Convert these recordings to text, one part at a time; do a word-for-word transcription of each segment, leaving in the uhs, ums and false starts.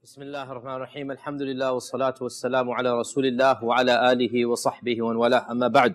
Bismillah ar-Rahman ar-Rahim. Alhamdulillah wa salatu wa salamu ala Rasulillah wa ala alihi wa sahbihi wa wala amma ba'd.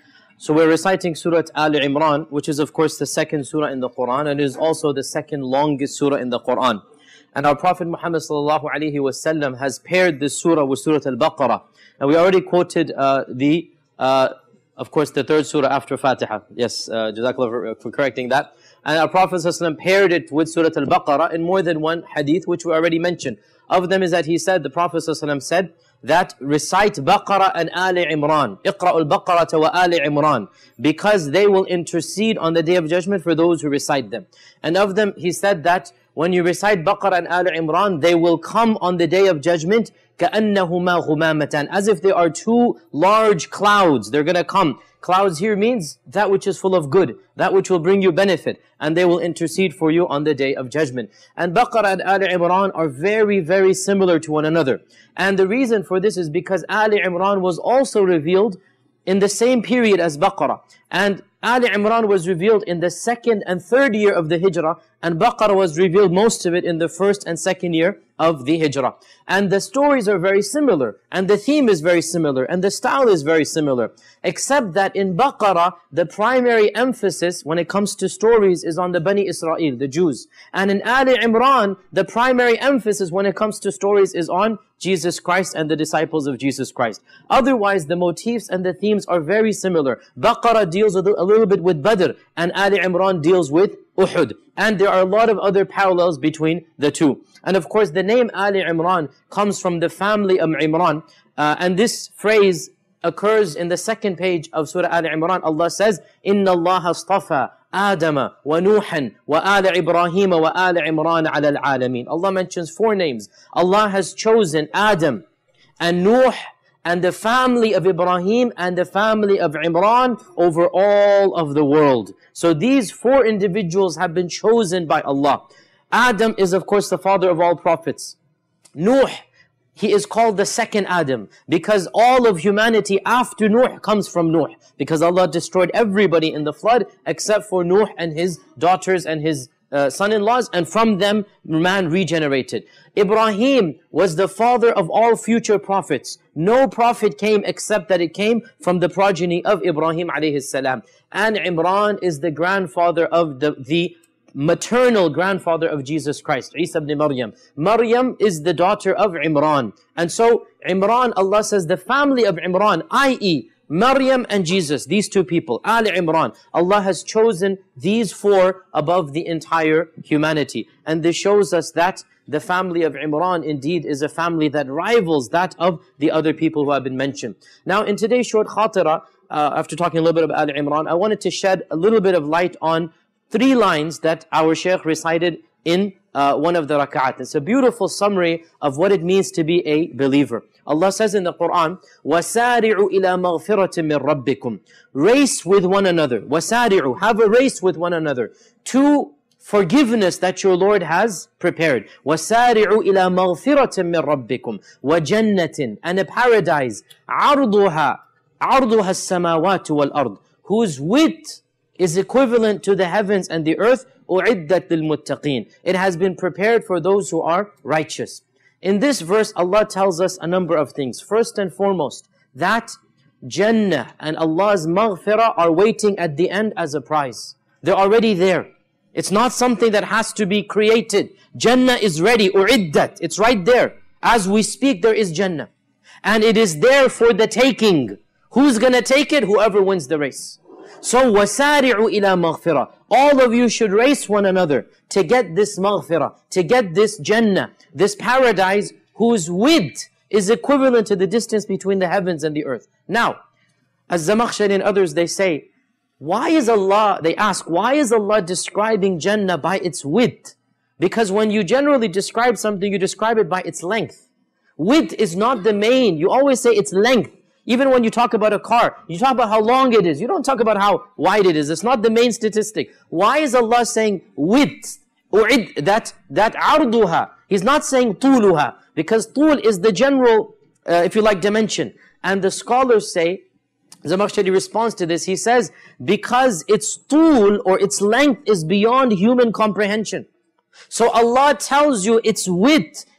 So we're reciting Surah Al Imran, which is of course the second surah in the Quran and is also the second longest surah in the Quran. And our Prophet Muhammad sallallahu alaihi wasallam has paired this surah with Surah Al-Baqarah. And we already quoted uh, the, uh, of course, the third surah after Fatiha. Yes, uh, Jazakallah for, for correcting that. And our Prophet ﷺ paired it with Surah Al-Baqarah in more than one hadith, which we already mentioned. Of them is that he said, the Prophet ﷺ said, that recite Baqarah and Ali Imran. Iqra'ul Baqarah wa Ali Imran. Because they will intercede on the Day of Judgment for those who recite them. And of them, he said that when you recite Baqarah and Ali Imran, they will come on the Day of Judgment كَأَنَّهُمَا غُمَامَةً, as if they are two large clouds. They're going to come. Clouds here means that which is full of good, that which will bring you benefit, and they will intercede for you on the Day of Judgment. And Baqarah and Ali Imran are very, very similar to one another. And the reason for this is because Ali Imran was also revealed in the same period as Baqarah. And Ali Imran was revealed in the second and third year of the Hijrah, and Baqarah was revealed most of it in the first and second year of the Hijrah. And the stories are very similar, and the theme is very similar, and the style is very similar. Except that in Baqarah, the primary emphasis when it comes to stories is on the Bani Israel, the Jews. And in Ali Imran, the primary emphasis when it comes to stories is on Jesus Christ and the disciples of Jesus Christ. Otherwise, the motifs and the themes are very similar. Baqarah deals with a little bit with Badr, and Ali Imran deals with Uhud. And there are a lot of other parallels between the two. And of course, the name Ali Imran comes from the family of Imran. Uh, and this phrase occurs in the second page of Surah Al Imran. Allah says, إِنَّ اللَّهَ اصْطَفَى آدَمَ وَنُوحًا وَآلَ إِبْرَاهِيمَ وَآلَ عِمْرَانَ عَلَى الْعَالَمِينَ. Allah mentions four names. Allah has chosen Adam and Nuh and the family of Ibrahim and the family of Imran over all of the world. So these four individuals have been chosen by Allah. Adam is of course the father of all prophets. Nuh, he is called the second Adam because all of humanity after Nuh comes from Nuh. Because Allah destroyed everybody in the flood except for Nuh and his daughters and his Uh, son-in-laws, and from them man regenerated. Ibrahim was the father of all future prophets. No prophet came except that it came from the progeny of Ibrahim alayhi salam. And Imran is the grandfather of the, the maternal grandfather of Jesus Christ, Isa ibn Maryam. Maryam is the daughter of Imran. And so Imran, Allah says, the family of Imran, that is, Maryam and Jesus, these two people, Ali Imran, Allah has chosen these four above the entire humanity. And this shows us that the family of Imran indeed is a family that rivals that of the other people who have been mentioned. Now in today's short khatira, uh, after talking a little bit about Ali Imran, I wanted to shed a little bit of light on three lines that our Shaykh recited in uh, one of the rak'at. It's a beautiful summary of what it means to be a believer. Allah says in the Quran, وَسَارِعُوا إِلَى مَغْفِرَةٍ مِّن رَبِّكُمْ. Race with one another. وَسَارِعُوا. Have a race with one another to forgiveness that your Lord has prepared. وَسَارِعُوا إِلَى مَغْفِرَةٍ مِّن رَبِّكُمْ وَجَنَّةٍ. And a paradise. عَرْضُهَا عَرْضُهَا السَّمَاوَاتُ وَالْأَرْضِ. Whose width is equivalent to the heavens and the earth. أُعِدَّتْ لِلْمُتَّقِينَ. It has been prepared for those who are righteous. In this verse, Allah tells us a number of things. First and foremost, that Jannah and Allah's maghfirah are waiting at the end as a prize. They're already there. It's not something that has to be created. Jannah is ready, u'iddat. It's right there. As we speak, there is Jannah. And it is there for the taking. Who's going to take it? Whoever wins the race. So, وَسَارِعُوا إِلَى مَغْفِرَةٍ. All of you should race one another to get this maghfirah, to get this Jannah, this paradise whose width is equivalent to the distance between the heavens and the earth. Now, as Zamakhshari and others, they say, why is Allah, they ask, why is Allah describing Jannah by its width? Because when you generally describe something, you describe it by its length. Width is not the main. You always say its length. Even when you talk about a car, you talk about how long it is. You don't talk about how wide it is. It's not the main statistic. Why is Allah saying width? U'id, that, that arduha. He's not saying tuluha. Because tul is the general, uh, if you like, dimension. And the scholars say, Zamakhshari responds to this. He says, because its tul or its length is beyond human comprehension. So Allah tells you its width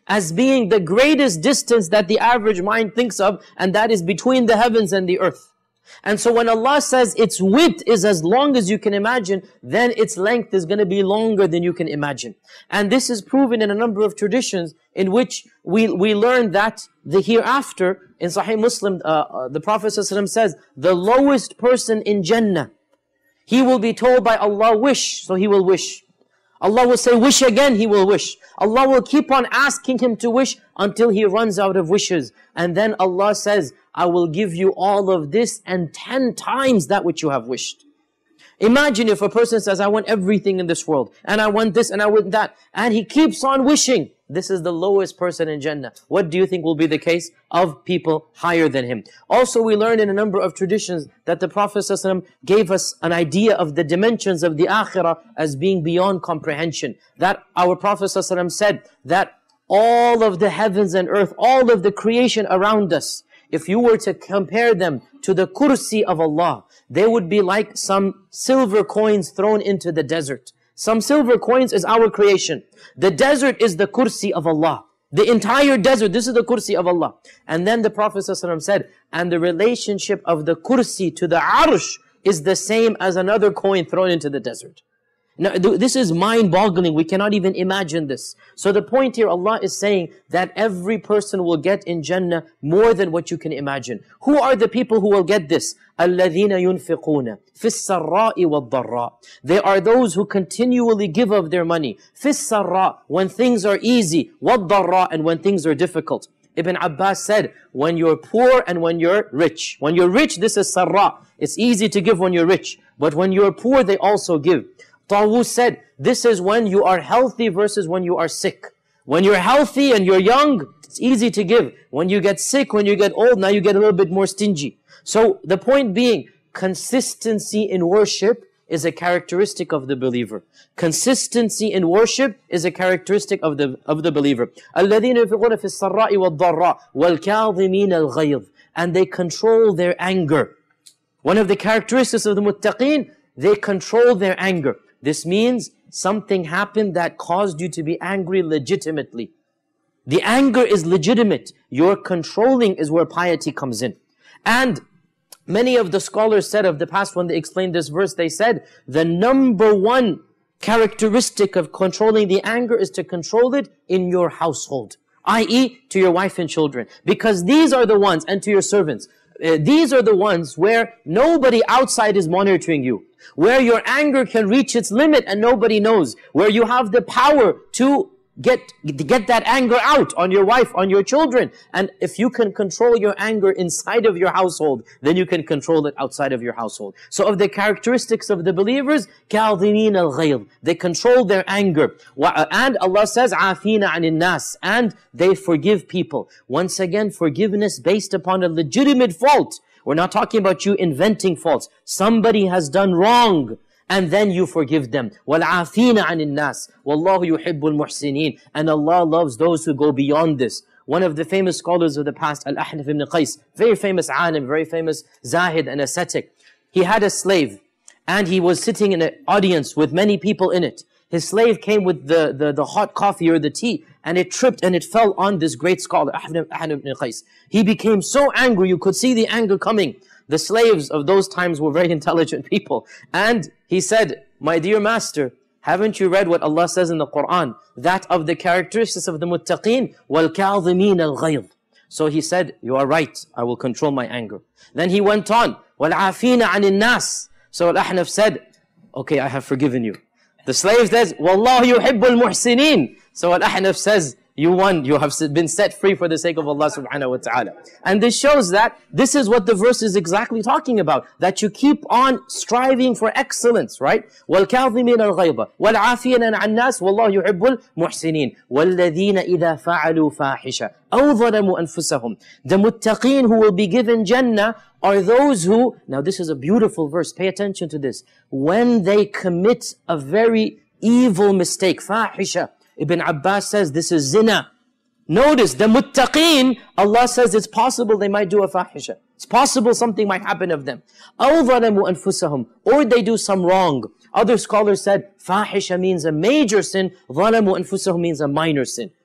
as being the greatest distance that the average mind thinks of, and that is between the heavens and the earth. And so when Allah says its width is as long as you can imagine, then its length is going to be longer than you can imagine. And this is proven in a number of traditions in which we, we learn that the hereafter, in Sahih Muslim, uh, uh, the Prophet ﷺ says, the lowest person in Jannah, he will be told by Allah, wish, so he will wish. Allah will say, wish again, he will wish. Allah will keep on asking him to wish until he runs out of wishes. And then Allah says, I will give you all of this and ten times that which you have wished. Imagine if a person says, I want everything in this world, and I want this, and I want that, and he keeps on wishing. This is the lowest person in Jannah. What do you think will be the case of people higher than him? Also, we learn in a number of traditions that the Prophet ﷺ gave us an idea of the dimensions of the akhirah as being beyond comprehension. That our Prophet ﷺ said that all of the heavens and earth, all of the creation around us, if you were to compare them to the kursi of Allah, they would be like some silver coins thrown into the desert. Some silver coins is our creation. The desert is the kursi of Allah. The entire desert, this is the kursi of Allah. And then the Prophet ﷺ said, and the relationship of the kursi to the arsh is the same as another coin thrown into the desert. Now, this is mind-boggling. We cannot even imagine this. So the point here, Allah is saying that every person will get in Jannah more than what you can imagine. Who are the people who will get this? الَّذِينَ يُنْفِقُونَ فِي السَّرَّاءِ وَالضَّرَّاءِ. They are those who continually give of their money. فِي السَّرَّاءِ, when things are easy. وَالضَّرَّاءِ, and when things are difficult. Ibn Abbas said, when you're poor and when you're rich. When you're rich, this is sarra. It's easy to give when you're rich. But when you're poor, they also give. Tawus said, this is when you are healthy versus when you are sick. When you're healthy and you're young, it's easy to give. When you get sick, when you get old, now you get a little bit more stingy. So the point being, consistency in worship is a characteristic of the believer. Consistency in worship is a characteristic of the of the believer. الَّذِينَ يُنْفِقُونَ فِي السَّرَّاءِ وَالضَّرَّاءِ وَالْكَاظِمِينَ الْغَيْظِ. And they control their anger. One of the characteristics of the muttaqeen, they control their anger. This means something happened that caused you to be angry legitimately. The anger is legitimate. Your controlling is where piety comes in. And many of the scholars said of the past, when they explained this verse, they said, the number one characteristic of controlling the anger is to control it in your household, that is to your wife and children. Because these are the ones, and to your servants, uh, these are the ones where nobody outside is monitoring you. Where your anger can reach its limit and nobody knows. Where you have the power to get, get that anger out on your wife, on your children. And if you can control your anger inside of your household, then you can control it outside of your household. So of the characteristics of the believers, كَاظِمِينَ الْغَيْظِ, they control their anger. And Allah says, عَافِينَ عَنِ النَّاسِ, and they forgive people. Once again, forgiveness based upon a legitimate fault. We're not talking about you inventing faults. Somebody has done wrong, and then you forgive them. وَالْعَافِينَ عَنِ النَّاسِ وَاللَّهُ يُحِبُّ الْمُحْسِنِينَ. And Allah loves those who go beyond this. One of the famous scholars of the past, Al-Ahnaf ibn Qais, very famous alim, very famous zahid and ascetic. He had a slave, and he was sitting in an audience with many people in it. His slave came with the, the, the hot coffee or the tea, and it tripped and it fell on this great scholar, Ahnaf ibn Qais. He became so angry, you could see the anger coming. The slaves of those times were very intelligent people. And he said, my dear master, haven't you read what Allah says in the Quran? That of the characteristics of the muttaqeen, وَالْكَاظِمِينَ الْغَيْظِ. So he said, you are right, I will control my anger. Then he went on, وَالْعَافِينَ عَنِ النَّاسِ. So Al-Ahnaf said, okay, I have forgiven you. The slave says, وَاللَّهُ يُحِبُّ الْمُحْسِنِينَ. So Al-Ahnaf says, you won, you have been set free for the sake of Allah subhanahu wa ta'ala. And this shows that this is what the verse is exactly talking about. That you keep on striving for excellence, right? وَالْكَاظِمِينَ الْغَيْظَ وَالْعَافِينَ عَنِ النَّاسِ وَاللَّهُ يُحِبُّ الْمُحْسِنِينَ وَالَّذِينَ إِذَا فَعَلُوا فَاحِشَةً أَوْ ظَلَمُوا أَنفُسَهُم. The muttaqeen who will be given Jannah are those who, now this is a beautiful verse, pay attention to this. When they commit a very evil mistake, fahisha, Ibn Abbas says this is zina. Notice the muttaqeen, Allah says it's possible they might do a fahisha. It's possible something might happen of them. أَوْ ظَلَمُوا أَنفُسَهُم. Or they do some wrong. Other scholars said fahisha means a major sin, ظَلَمُوا أَنفُسَهُم means a minor sin.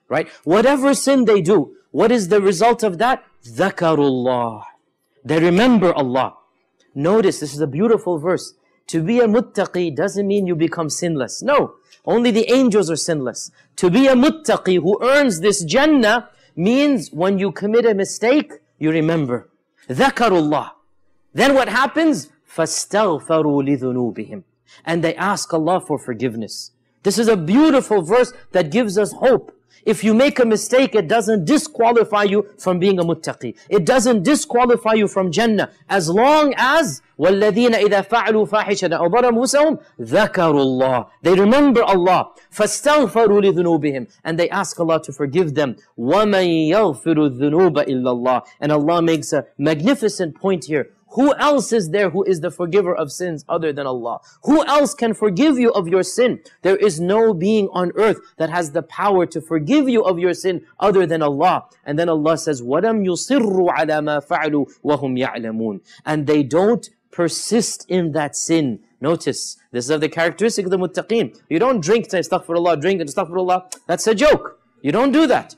right? Whatever sin they do, what is the result of that? Dhakarullah. They remember Allah. Notice, this is a beautiful verse. To be a muttaqi doesn't mean you become sinless. No, only the angels are sinless. To be a muttaqi who earns this Jannah means when you commit a mistake, you remember. Dhakarullah. Then what happens? فَاسْتَغْفَرُوا لِذُنُوبِهِمْ. And they ask Allah for forgiveness. This is a beautiful verse that gives us hope. If you make a mistake, it doesn't disqualify you from being a muttaqi. It doesn't disqualify you from Jannah. As long as وَالَّذِينَ إِذَا فَعَلُوا فَاحِشَةً أَوْ ظَلَمُوا أَنفُسَهُمْ ذَكَرُوا اللَّهَ. They remember Allah. فَاسْتَغْفَرُوا لِذُنُوبِهِمْ. And they ask Allah to forgive them. وَمَنْ يَغْفِرُ الذُّنُوبَ إِلَّا اللَّهِ. And Allah makes a magnificent point here. Who else is there who is the forgiver of sins other than Allah? Who else can forgive you of your sin? There is no being on earth that has the power to forgive you of your sin other than Allah. And then Allah says, وَلَمْ يُصِرُّوا عَلَى مَا فَعَلُوا وَهُمْ يَعْلَمُونَ. And they don't persist in that sin. Notice, this is of the characteristic of the muttaqeen. You don't drink, say astaghfirullah, drink and astaghfirullah. That's a joke. You don't do that.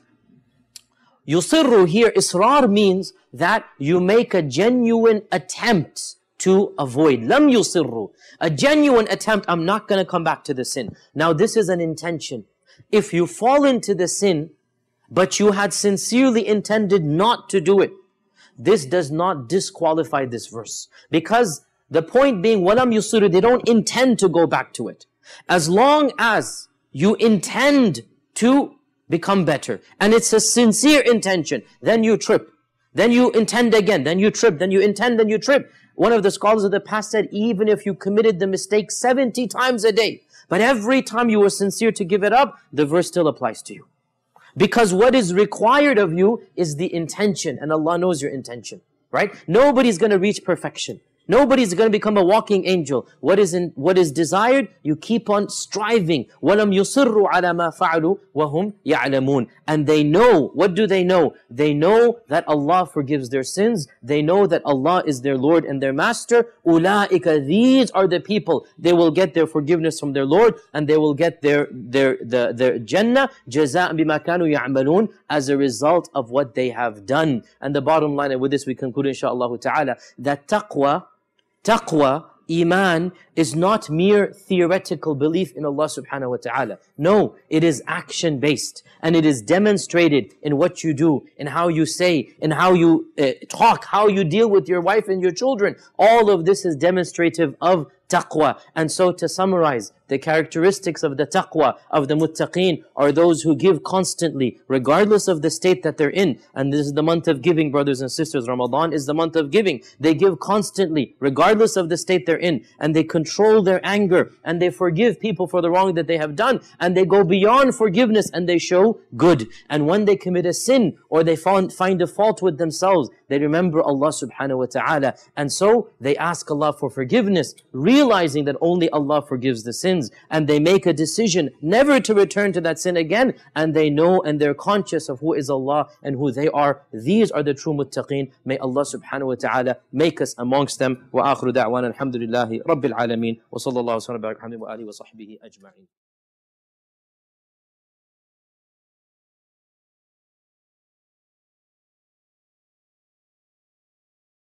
Yusirru here, israr means that you make a genuine attempt to avoid. Lam yusirru. A genuine attempt, I'm not going to come back to the sin. Now this is an intention. If you fall into the sin, but you had sincerely intended not to do it, this does not disqualify this verse. Because the point being, walam yusirru, they don't intend to go back to it. As long as you intend to become better, and it's a sincere intention, then you trip. Then you intend again, then you trip, then you intend, then you trip. One of the scholars of the past said, even if you committed the mistake seventy times a day, but every time you were sincere to give it up, the verse still applies to you. Because what is required of you is the intention, and Allah knows your intention, right? Nobody's going to reach perfection. Nobody's going to become a walking angel. What is in, what is desired, you keep on striving. وَلَمْ يُصِرُّوا عَلَى مَا فَعَلُوا وَهُمْ يَعْلَمُونَ. And they know, what do they know? They know that Allah forgives their sins. They know that Allah is their Lord and their Master. أُولَٰئِكَ. These are the people. They will get their forgiveness from their Lord, and they will get their, their, their, their Jannah, جَزَاءً بِمَا كَانُوا يَعْمَلُونَ, as a result of what they have done. And the bottom line, and with this we conclude inshaAllah ta'ala, that taqwa, Taqwa, Iman, is not mere theoretical belief in Allah subhanahu wa ta'ala. No, it is action based. And it is demonstrated in what you do, in how you say, in how you uh, talk, how you deal with your wife and your children. All of this is demonstrative of taqwa. And so to summarize, the characteristics of the taqwa of the muttaqeen are those who give constantly, regardless of the state that they're in. And this is the month of giving, brothers and sisters. Ramadan is the month of giving. They give constantly, regardless of the state they're in. And they control their anger. And they forgive people for the wrong that they have done. And they go beyond forgiveness and they show good. And when they commit a sin or they find, find a fault with themselves, they remember Allah subhanahu wa ta'ala. And so they ask Allah for forgiveness, realizing that only Allah forgives the sins. And they make a decision never to return to that sin again. And they know and they're conscious of who is Allah and who they are. These are the true muttaqeen. May Allah subhanahu wa ta'ala make us amongst them. Wa akhiru da'wana alhamdulillahi rabbil alameen. Wa sallallahu wa sallam wa alihi wa sahbihi ajma'in.